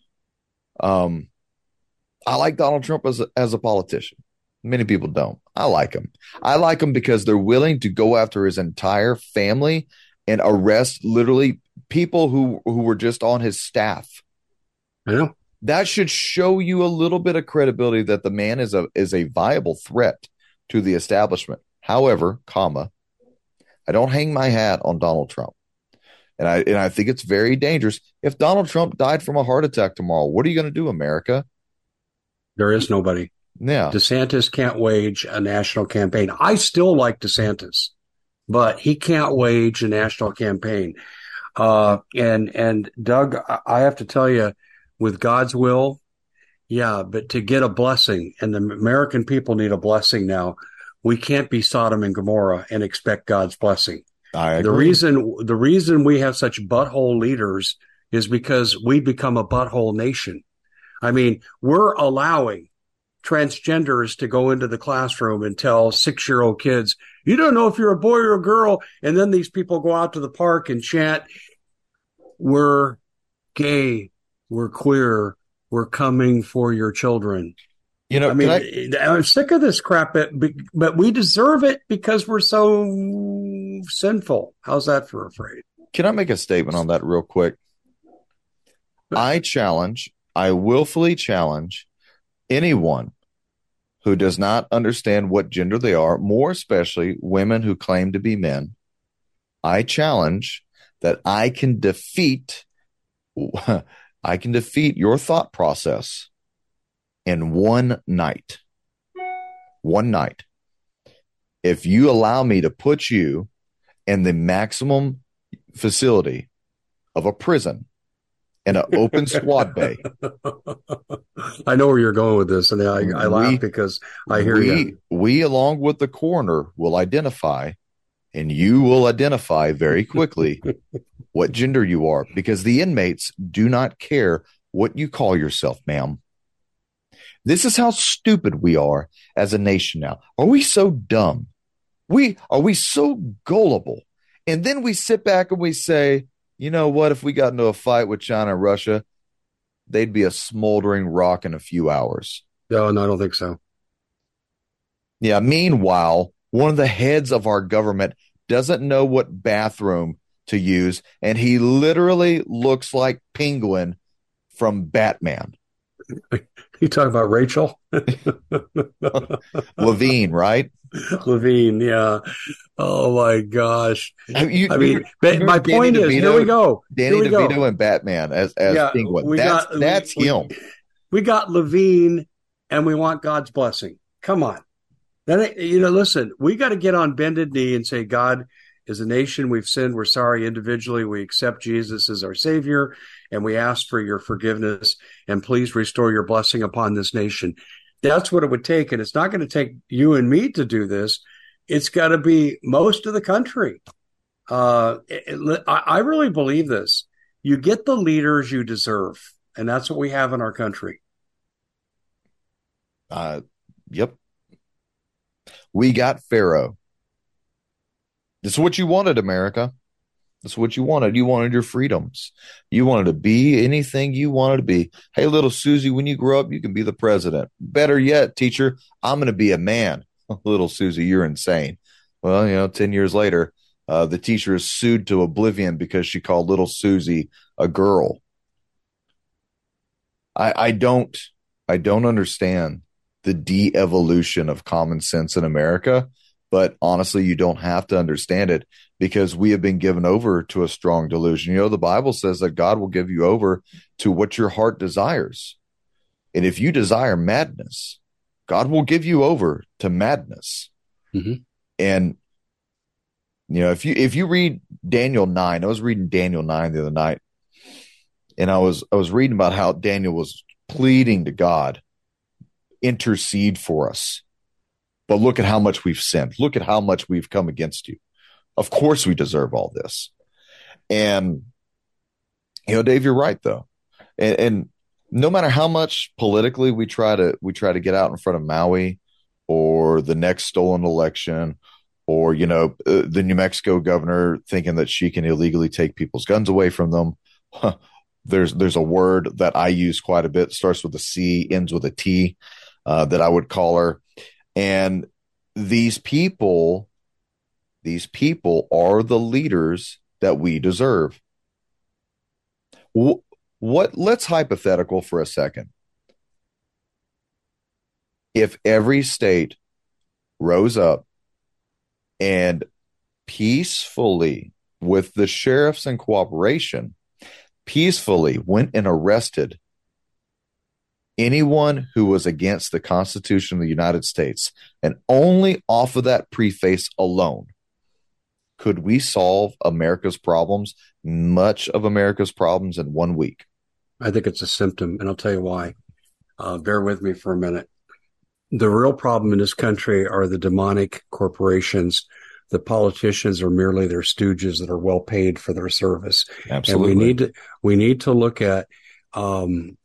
Um, I like Donald Trump as a, as a politician. Many people don't. I like him. I like him because they're willing to go after his entire family and arrest literally people who, who were just on his staff. I know. That should show you a little bit of credibility that the man is a is a viable threat to the establishment. However, comma, I don't hang my hat on Donald Trump. And I and I think it's very dangerous. If Donald Trump died from a heart attack tomorrow, what are you going to do, America? There is nobody. Yeah. DeSantis can't wage a national campaign. I still like DeSantis, but he can't wage a national campaign. Uh, and, and Doug, I have to tell you, with God's will, yeah, but to get a blessing, and the American people need a blessing now, we can't be Sodom and Gomorrah and expect God's blessing. I agree. The reason, the reason we have such butthole leaders is because we become a butthole nation. I mean, we're allowing transgenders to go into the classroom and tell six-year-old kids, you don't know if you're a boy or a girl. And then these people go out to the park and chant, we're gay, we're queer, we're coming for your children. You know, I mean, I, I'm sick of this crap, but we deserve it because we're so sinful. How's that for a phrase? Can I make a statement on that real quick? I challenge, I willfully challenge anyone who does not understand what gender they are, more especially women who claim to be men. I challenge that I can defeat, I can defeat your thought process in one night. One night. If you allow me to put you in the maximum facility of a prison in an open squad bay. I know where you're going with this, and I, I laugh we, because I hear we, you. We, along with the coroner, will identify, and you will identify very quickly what gender you are, because the inmates do not care what you call yourself, ma'am. This is how stupid we are as a nation now. Are we so dumb? We are we so gullible? And then we sit back and we say, you know what? If we got into a fight with China and Russia, they'd be a smoldering rock in a few hours. No, no, I don't think so. Yeah. Meanwhile, one of the heads of our government doesn't know what bathroom to use, and he literally looks like Penguin from Batman. You talking about Rachel? Levine, right? Levine, yeah. Oh my gosh. You, I mean, but my Danny point DeVito, is, here we go. Danny Here we DeVito go. and Batman as, as yeah, Penguin. We That's, got, that's we, him. We, we got Levine, and we want God's blessing. Come on. Then, you know, listen, we got to get on bended knee and say, God, as a nation, we've sinned. We're sorry individually. We accept Jesus as our Savior, and we ask for your forgiveness, and please restore your blessing upon this nation. That's what it would take, and it's not going to take you and me to do this. It's got to be most of the country. Uh, it, it, I really believe this. You get the leaders you deserve, and that's what we have in our country. Uh, yep. We got Pharaoh. This is what you wanted, America. This is what you wanted. You wanted your freedoms. You wanted to be anything you wanted to be. Hey, little Susie, when you grow up, you can be the president. Better yet, teacher, I'm going to be a man. Little Susie, you're insane. Well, you know, ten years later, uh, the teacher is sued to oblivion because she called little Susie a girl. I, I don't, I don't understand the de-evolution of common sense in America. But honestly, you don't have to understand it because we have been given over to a strong delusion. You know, the Bible says that God will give you over to what your heart desires. And if you desire madness, God will give you over to madness. Mm-hmm. And, you know, if you if you read Daniel nine, I was reading Daniel nine the other night, and I was I was reading about how Daniel was pleading to God, intercede for us. But look at how much we've sinned. Look at how much we've come against you. Of course we deserve all this. And, you know, Dave, you're right, though. And, and no matter how much politically we try to we try to get out in front of Maui or the next stolen election or, you know, uh, the New Mexico governor thinking that she can illegally take people's guns away from them. There's there's a word that I use quite a bit, starts with a C, ends with a T, uh, that I would call her. And these people, these people are the leaders that we deserve. What, let's hypothetical for a second. If every state rose up and peacefully, with the sheriffs in cooperation, peacefully went and arrested anyone who was against the Constitution of the United States, and only off of that preface alone, could we solve America's problems, much of America's problems, in one week? I think it's a symptom, and I'll tell you why. Uh, bear with me for a minute. The real problem in this country are the demonic corporations. The politicians are merely their stooges that are well paid for their service. Absolutely. And we need to, we need to look at, um,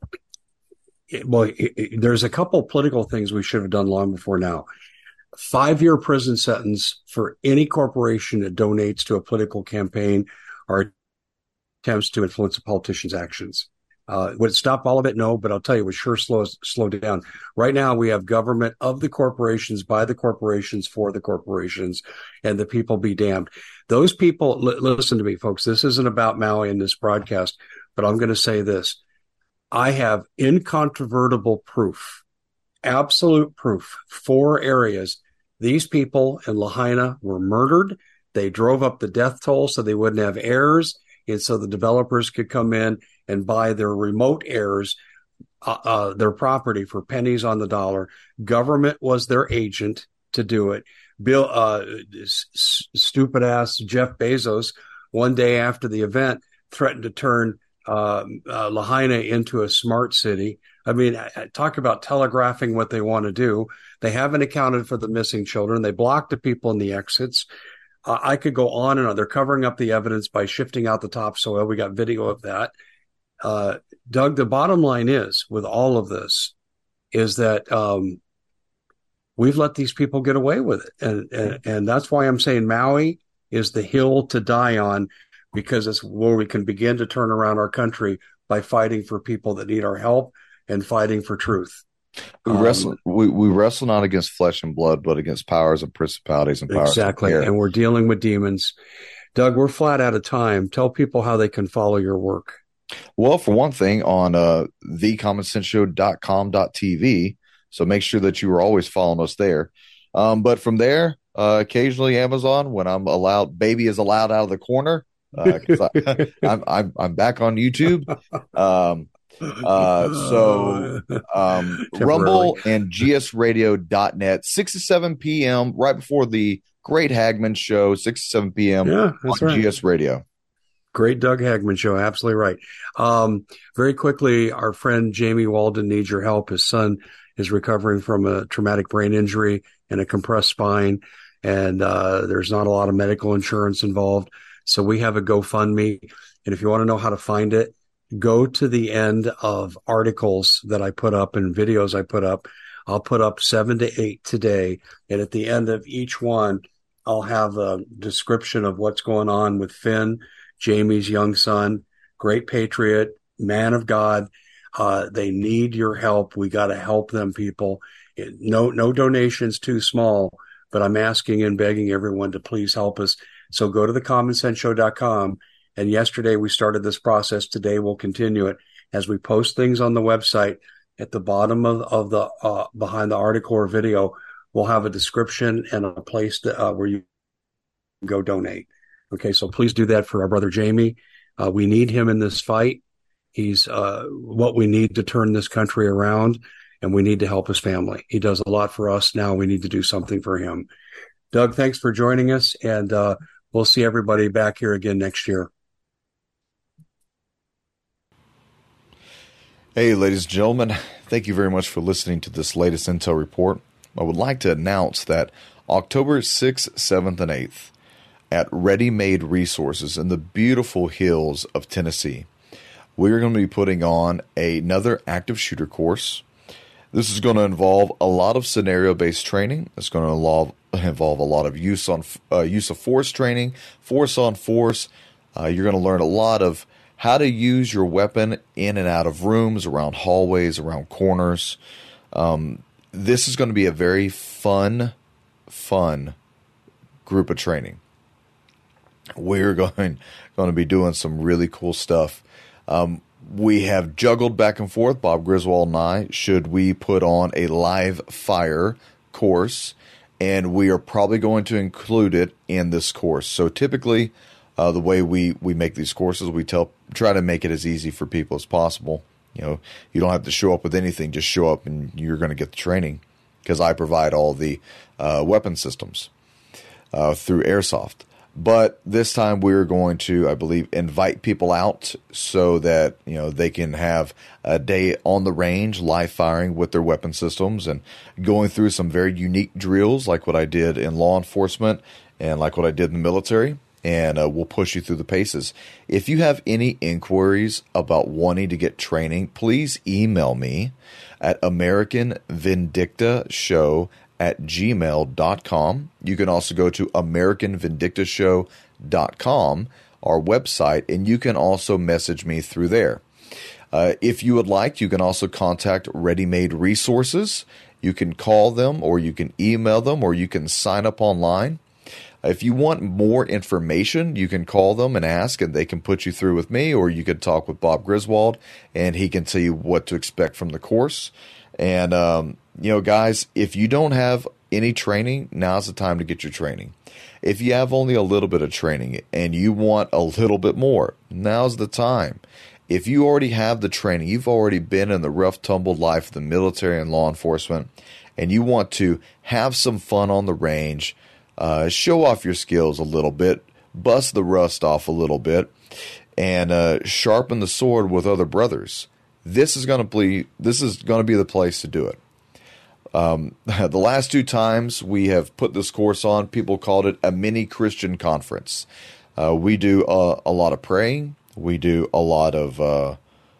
it, well, it, it, there's a couple political things we should have done long before now. Five-year prison sentence for any corporation that donates to a political campaign or attempts to influence a politician's actions. Uh, would it stop all of it? No, but I'll tell you, it would sure slow slow down. Right now, we have government of the corporations, by the corporations, for the corporations, and the people be damned. Those people, li- listen to me, folks. This isn't about Maui in this broadcast, but I'm going to say this. I have incontrovertible proof, absolute proof, four areas. These people in Lahaina were murdered. They drove up the death toll so they wouldn't have heirs, and so the developers could come in and buy their remote heirs uh, uh, their property for pennies on the dollar. Government was their agent to do it. Bill, uh, s- stupid ass Jeff Bezos, one day after the event, threatened to turn uh, uh, Lahaina into a smart city. I mean, talk about telegraphing what they want to do. They haven't accounted for the missing children. They blocked the people in the exits. Uh, I could go on and on. They're covering up the evidence by shifting out the topsoil. We got video of that. Uh, Doug, the bottom line is, with all of this, is that um, we've let these people get away with it. And, and, and that's why I'm saying Maui is the hill to die on, because it's where we can begin to turn around our country by fighting for people that need our help and fighting for truth. We wrestle, um, we, we wrestle not against flesh and blood, but against powers and principalities and powers. Exactly. And we're dealing with demons. Doug, we're flat out of time. Tell people how they can follow your work. Well, for one thing, on uh, the common sense show dot com dot t v. So make sure that you are always following us there. Um, but from there, uh, occasionally Amazon, when I'm allowed, baby is allowed out of the corner. Uh, I, I'm, I'm, I'm back on YouTube. Um, uh, so um, Rumble and G S radio dot net, six to seven p.m. right before the Great Hagman Show, six to seven p.m. Yeah, that's on right. G S Radio. Great Doug Hagman Show. Absolutely right. Um, very quickly, our friend Jamie Walden needs your help. His son is recovering from a traumatic brain injury and a compressed spine, and uh, there's not a lot of medical insurance involved. So we have a GoFundMe, and if you want to know how to find it, go to the end of articles that I put up and videos I put up. I'll put up seven to eight today, and at the end of each one, I'll have a description of what's going on with Finn, Jamie's young son, great patriot, man of God. Uh, they need your help. We got to help them, people. No, no donations too small, but I'm asking and begging everyone to please help us. So go to the common sense show dot com. And yesterday we started this process. Today we'll continue it as we post things on the website. At the bottom of, of the, uh, behind the article or video, we'll have a description and a place to, uh, where you can go donate. Okay, so please do that for our brother Jamie. Uh, we need him in this fight. He's uh, what we need to turn this country around, and we need to help his family. He does a lot for us. Now we need to do something for him. Doug, thanks for joining us, and uh, we'll see everybody back here again next year. Hey, ladies and gentlemen, thank you very much for listening to this latest Intel Report. I would like to announce that October sixth, seventh, and eighth, at Ready Made Resources in the beautiful hills of Tennessee, we're going to be putting on another active shooter course. This is going to involve a lot of scenario-based training. It's going to involve involve a lot of use on uh, use of force training, force on force. Uh, you're going to learn a lot of how to use your weapon in and out of rooms, around hallways, around corners. Um, this is going to be a very fun, fun group of training. We're going going to be doing some really cool stuff. Um, we have juggled back and forth, Bob Griswold and I, should we put on a live fire course, and we are probably going to include it in this course. So typically, uh, the way we, we make these courses, we tell try to make it as easy for people as possible. You know, you don't have to show up with anything; just show up, and you're going to get the training, because I provide all the uh, weapon systems uh, through Airsoft. But this time we're going to, I believe, invite people out so that, you know, they can have a day on the range, live firing with their weapon systems and going through some very unique drills like what I did in law enforcement and like what I did in the military. And uh, we'll push you through the paces. If you have any inquiries about wanting to get training, please email me at American Vindicta Show at gmail dot com. You can also go to American Vindicta Show dot com, our website, and you can also message me through there. Uh, if you would like, you can also contact Ready Made Resources. You can call them, or you can email them, or you can sign up online. If you want more information, you can call them and ask, and they can put you through with me, or you could talk with Bob Griswold, and he can tell you what to expect from the course. And, um, you know, guys, if you don't have any training, now's the time to get your training. If you have only a little bit of training and you want a little bit more, now's the time. If you already have the training, you've already been in the rough, tumbled life of the military and law enforcement, and you want to have some fun on the range, uh, show off your skills a little bit, bust the rust off a little bit, and uh, sharpen the sword with other brothers, this is going to be this is going to be the place to do it. Um, the last two times we have put this course on, people called it a mini Christian conference. Uh, we do a, a lot of praying. We do a lot of uh,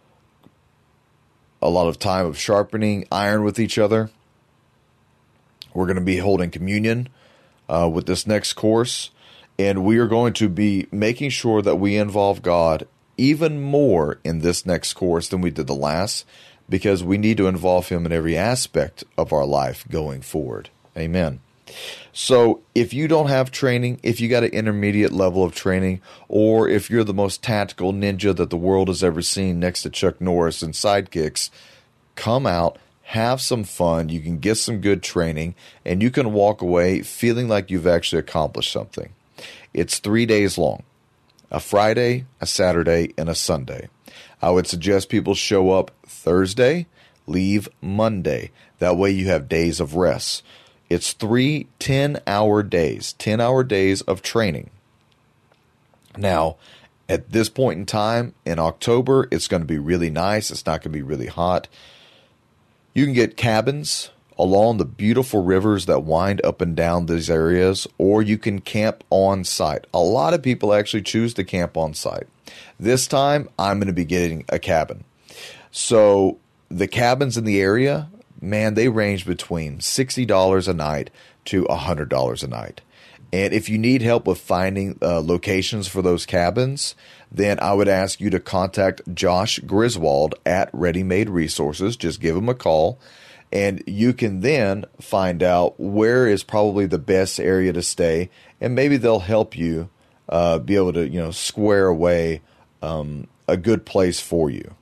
a lot of time of sharpening iron with each other. We're going to be holding communion uh, with this next course, and we are going to be making sure that we involve God even more in this next course than we did the last, because we need to involve him in every aspect of our life going forward. Amen. So if you don't have training, if you got an intermediate level of training, or if you're the most tactical ninja that the world has ever seen next to Chuck Norris and Sidekicks, come out, have some fun. You can get some good training, and you can walk away feeling like you've actually accomplished something. It's three days long. A Friday, a Saturday, and a Sunday. I would suggest people show up Thursday, leave Monday. That way you have days of rest. It's three ten-hour days, ten-hour days of training. Now, at this point in time, in October, it's going to be really nice. It's not going to be really hot. You can get cabins along the beautiful rivers that wind up and down these areas, or you can camp on site. A lot of people actually choose to camp on site. This time, I'm going to be getting a cabin. So the cabins in the area, man, they range between sixty dollars a night to one hundred dollars a night. And if you need help with finding uh, locations for those cabins, then I would ask you to contact Josh Griswold at Ready Made Resources. Just give him a call. And you can then find out where is probably the best area to stay, and maybe they'll help you uh, be able to, you know, square away um, a good place for you.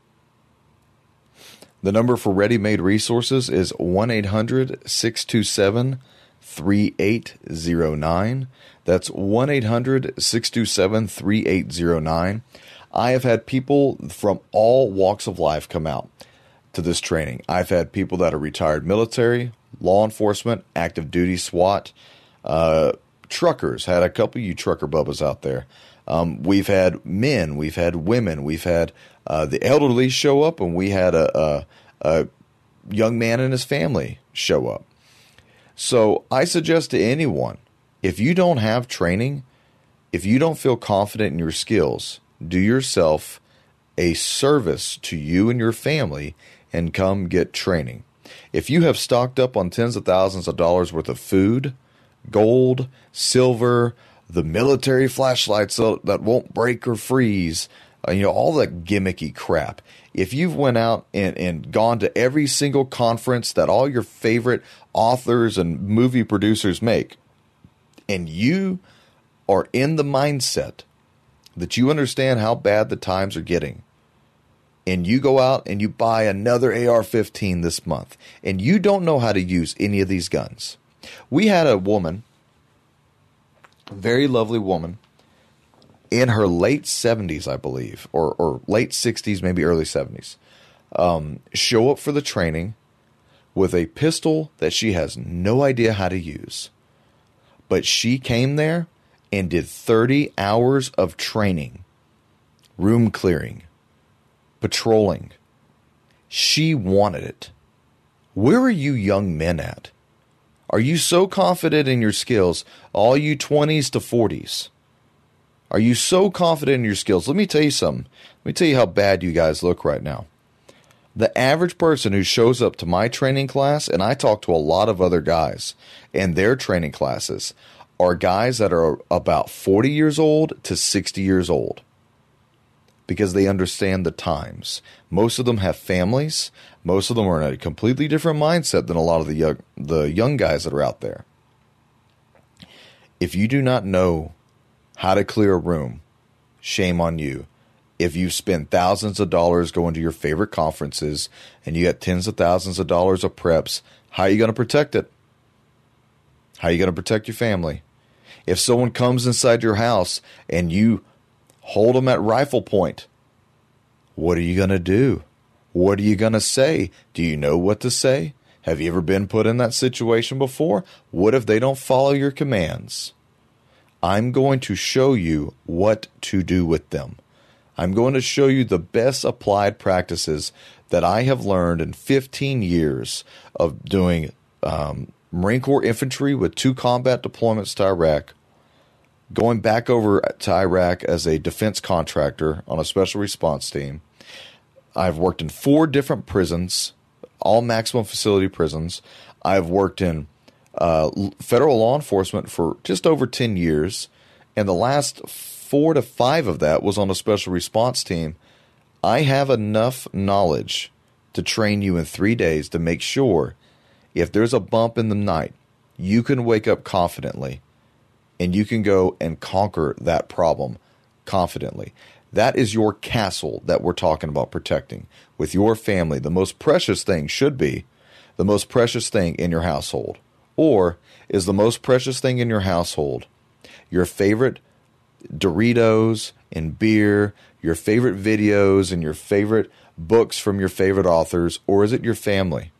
The number for Ready Made Resources is one eight hundred six two seven three eight zero nine. That's one eight hundred six two seven three eight zero nine. I have had people from all walks of life come out to this training. I've had people that are retired military, law enforcement, active duty SWAT, uh, truckers. Had a couple of you trucker bubbas out there. Um, we've had men, we've had women, we've had uh, the elderly show up, and we had a, a, a young man and his family show up. So I suggest to anyone, if you don't have training, if you don't feel confident in your skills, do yourself a service to you and your family and come get training. If you have stocked up on tens of thousands of dollars worth of food, gold, silver, the military flashlights that won't break or freeze, uh, you know, all that gimmicky crap. If you've went out and, and gone to every single conference that all your favorite authors and movie producers make, and you are in the mindset that you understand how bad the times are getting, and you go out and you buy another A R fifteen this month, and you don't know how to use any of these guns. We had a woman, a very lovely woman, in her late seventies, I believe, or, or late sixties, maybe early seventies, um, show up for the training with a pistol that she has no idea how to use. But she came there and did thirty hours of training, room clearing, patrolling. She wanted it. Where are you young men at? Are you so confident in your skills, all you twenties to forties? Are you so confident in your skills? Let me tell you something. Let me tell you how bad you guys look right now. The average person who shows up to my training class, and I talk to a lot of other guys in their training classes, are guys that are about forty years old to sixty years old, because they understand the times. Most of them have families. Most of them are in a completely different mindset than a lot of the young, the young guys that are out there. If you do not know how to clear a room, shame on you. If you spend thousands of dollars going to your favorite conferences and you got tens of thousands of dollars of preps, how are you going to protect it? How are you going to protect your family? If someone comes inside your house and you hold them at rifle point, what are you going to do? What are you going to say? Do you know what to say? Have you ever been put in that situation before? What if they don't follow your commands? I'm going to show you what to do with them. I'm going to show you the best applied practices that I have learned in fifteen years of doing um, Marine Corps infantry with two combat deployments to Iraq, going back over to Iraq as a defense contractor on a special response team. I've worked in four different prisons, all maximum facility prisons. I've worked in uh, federal law enforcement for just over ten years, and the last four to five of that was on a special response team. I have enough knowledge to train you in three days to make sure if there's a bump in the night, you can wake up confidently and you can go and conquer that problem confidently. That is your castle that we're talking about protecting with your family. The most precious thing should be the most precious thing in your household. Or is the most precious thing in your household your favorite Doritos and beer, your favorite videos and your favorite books from your favorite authors, or is it your family?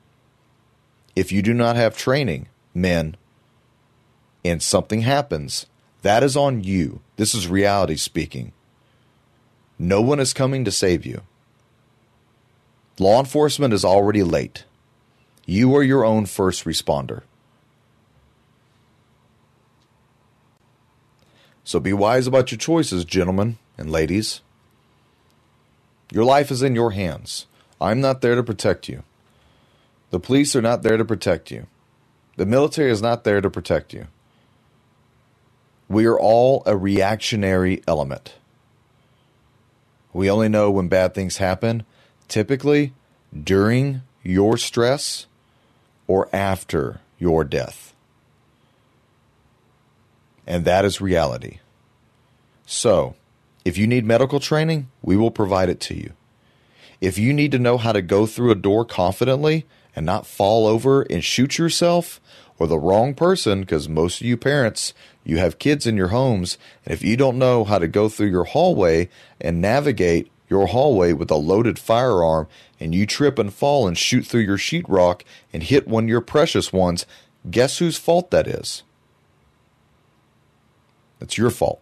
If you do not have training, men, and something happens, that is on you. This is reality speaking. No one is coming to save you. Law enforcement is already late. You are your own first responder. So be wise about your choices, gentlemen and ladies. Your life is in your hands. I'm not there to protect you. The police are not there to protect you. The military is not there to protect you. We are all a reactionary element. We only know when bad things happen, typically during your stress or after your death. And that is reality. So, if you need medical training, we will provide it to you. If you need to know how to go through a door confidently and not fall over and shoot yourself or the wrong person, because most of you parents, you have kids in your homes, and if you don't know how to go through your hallway and navigate your hallway with a loaded firearm, and you trip and fall and shoot through your sheetrock and hit one of your precious ones, guess whose fault that is? It's your fault.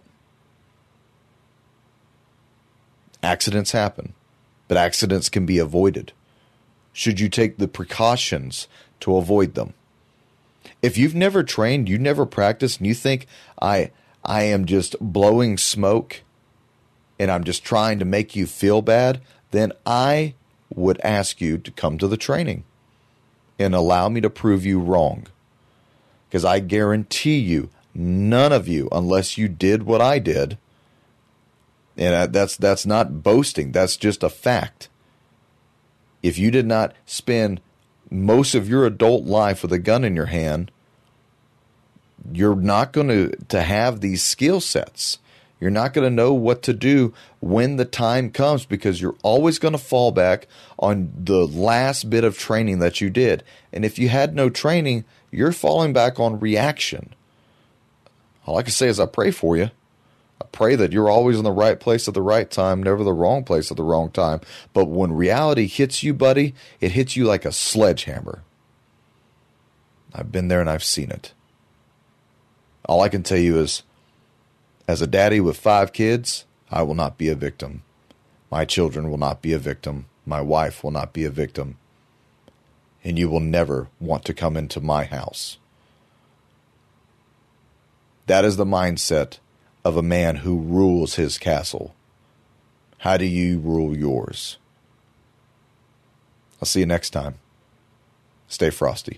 Accidents happen, but accidents can be avoided should you take the precautions to avoid them. If you've never trained, you never practiced, and you think I I am just blowing smoke and I'm just trying to make you feel bad, then I would ask you to come to the training and allow me to prove you wrong. Because I guarantee you, none of you, unless you did what I did, and that's that's not boasting, that's just a fact. If you did not spend most of your adult life with a gun in your hand, you're not going to, to have these skill sets. You're not going to know what to do when the time comes, because you're always going to fall back on the last bit of training that you did. And if you had no training, you're falling back on reaction. All I can say is I pray for you. I pray that you're always in the right place at the right time, never the wrong place at the wrong time. But when reality hits you, buddy, it hits you like a sledgehammer. I've been there and I've seen it. All I can tell you is, as a daddy with five kids, I will not be a victim. My children will not be a victim. My wife will not be a victim. And you will never want to come into my house. That is the mindset of a man who rules his castle. How do you rule yours? I'll see you next time. Stay frosty.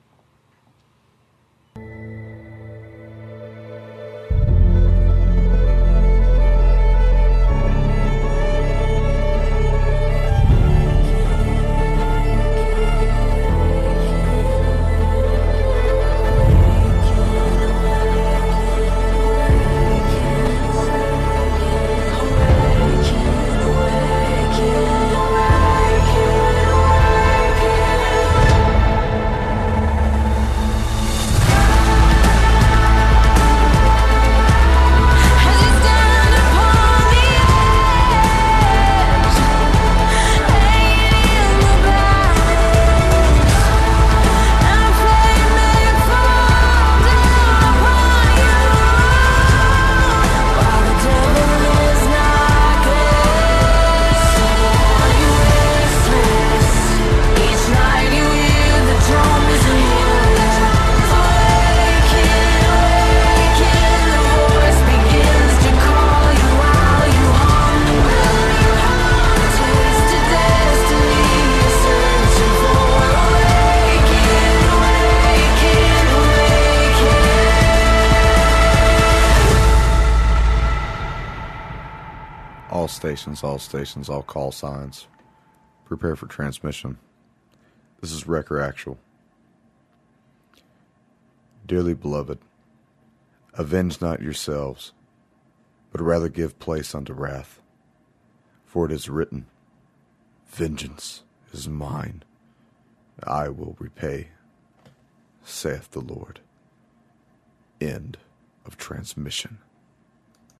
All stations, all stations, all call signs. Prepare for transmission. This is Wrecker Actual. Dearly beloved, avenge not yourselves, but rather give place unto wrath. For it is written, vengeance is mine, I will repay, saith the Lord. End of transmission.